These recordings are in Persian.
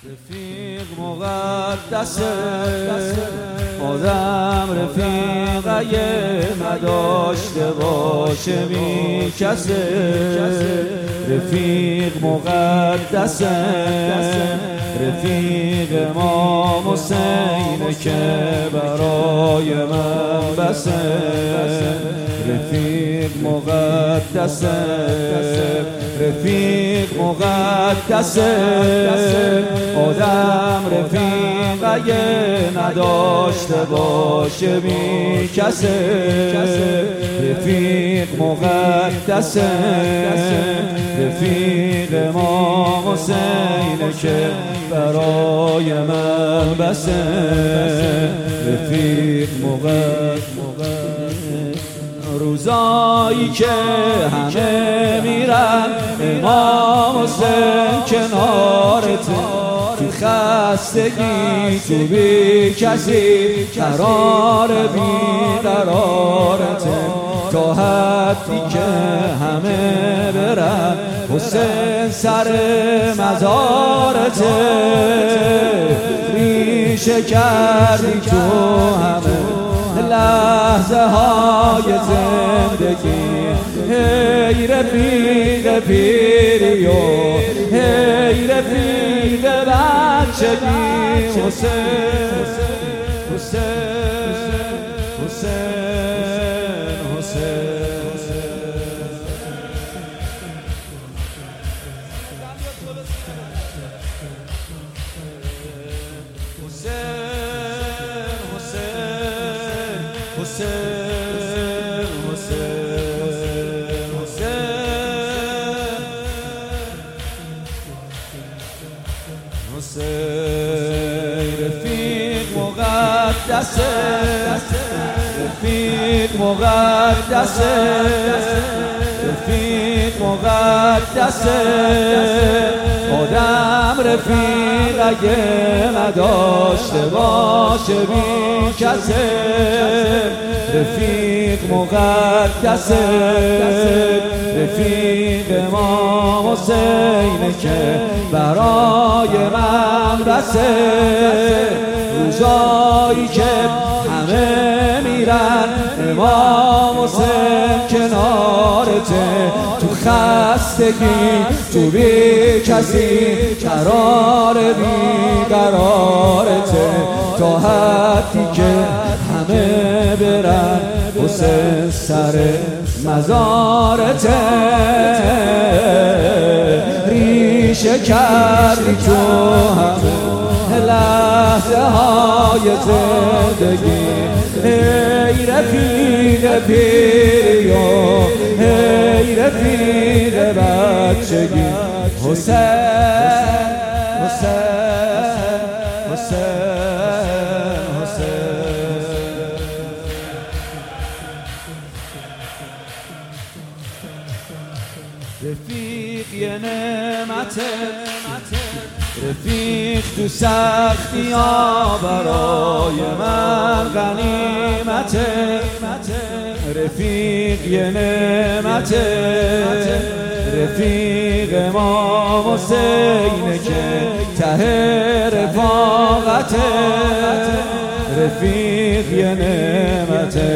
رفیق مقدسه آدم رفیق اگه نداشته باشه میکسه. رفیق مقدسه رفیق امام حسینه که برای من بسه. رفیق مقدسه رفیق مقدسه آدم رفیق اگه نداشته باشه میکسه. رفیق مقدسه رفیق امام حسینه که برای من بسه. رفیق مقدسه روزایی که همه میرن امام حسین کنارته، تو خستگی تو بی کسی قرار بی قرارته. تا حدی که همه برن حسین سر مزارته، ریشه کردی تو همه لحظه های زندگی. هی رفیق پیری و هی رفیق بچگی. حسین حسین حسین رفیق مقدسه رفیق مقدسه رفیق مقدسه آدم رفیق اگه نداشته باشه میکسه. رفیق مقدسه رفیق امام حسینه که برای من بسه. روزایی که همه میرن امام حسین کنارته، تو خستگی تو بی کسی قرار بی قرارته. تا حدی که همه برن حسین سر مزارته، ریشه کردی تو همه لحظه های زندگی. ای رفیق پیری و ای رفیق بچگی. حسین حسین حسین حسین رفیق یه نعمته، رفیق تو سختی ها برای من غنیمته. رفیق یه نعمته رفیق امام حسینه که ته رفاقته. رفیق یه نعمته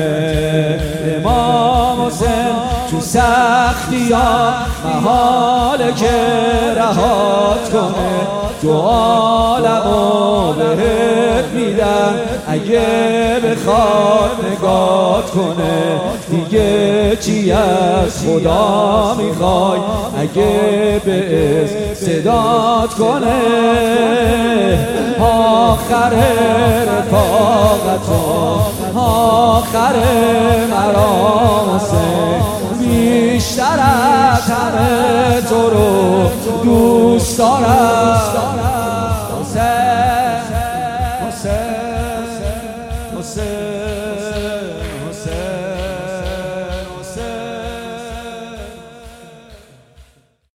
امام حسین تو سختی ها محاله که رهات کنه. تو عالمو بهت میدن اگه بخواد نگات کنه. دیگه چی از خدا میخوای اگه به صدات کنه. آخر رفاقت آخر مرام